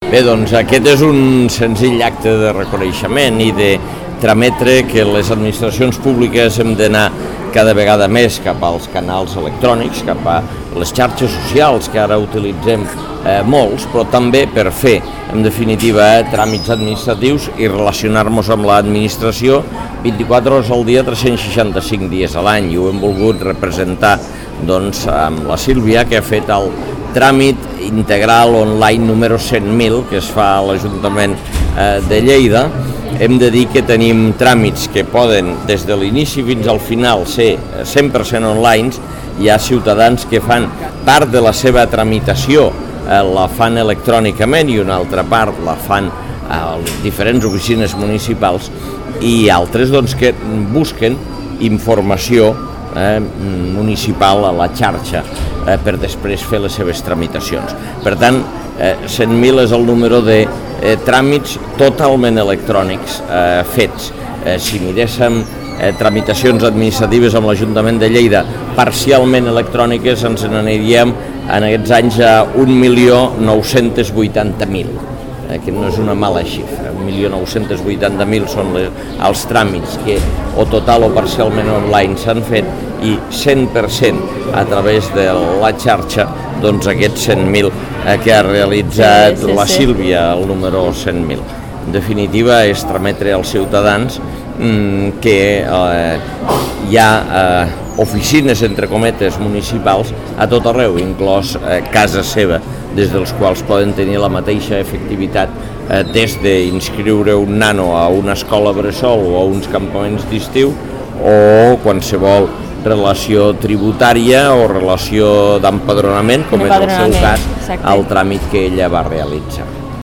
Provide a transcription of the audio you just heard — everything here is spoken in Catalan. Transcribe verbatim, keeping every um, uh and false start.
Bé, doncs aquest és un senzill acte de reconeixement i de trametre que les administracions públiques hem d'anar cada vegada més cap als canals electrònics, cap a les xarxes socials que ara utilitzem eh, molts, però també per fer, en definitiva, eh, tràmits administratius i relacionar-nos amb l'administració vint-i-quatre hores al dia, tres cents seixanta-cinc dies a l'any, i ho hem volgut representar doncs, amb la Sílvia, que ha fet el tràmit integral online número cent mil que es fa a l'Ajuntament eh, de Lleida. Hem de dir que tenim tràmits que poden, des de l'inici fins al final, ser cent per cent online. Hi ha ciutadans que fan part de la seva tramitació, eh, la fan electrònicament i una altra part la fan a les diferents oficines municipals, i altres doncs, que busquen informació eh, municipal a la xarxa eh, per després fer les seves tramitacions. Per tant, eh, cent mil és el número de eh, tràmits totalment electrònics eh, fets. Eh, si miréssim eh, tramitacions administratives amb l'Ajuntament de Lleida parcialment electròniques, ens n'aniríem en aquests anys a un milió nou-cents vuitanta mil. Eh, que no és una mala xifra. un milió nou-cents vuitanta mil són les, els tràmits que o total o parcialment online s'han fet, i cent per cent a través de la xarxa, doncs aquests cent mil eh, que ha realitzat sí, sí, la Sílvia, el número cent mil. En definitiva, és trametre als ciutadans mm, que eh, hi ha eh, oficines, entre cometes, municipals a tot arreu, inclòs eh, casa seva, des dels quals poden tenir la mateixa efectivitat eh, des d'inscriure un nano a una escola bressol o a uns campaments d'estiu, o qualsevol relació tributària o relació d'empadronament, com és el seu cas, el tràmit que ella va realitzar.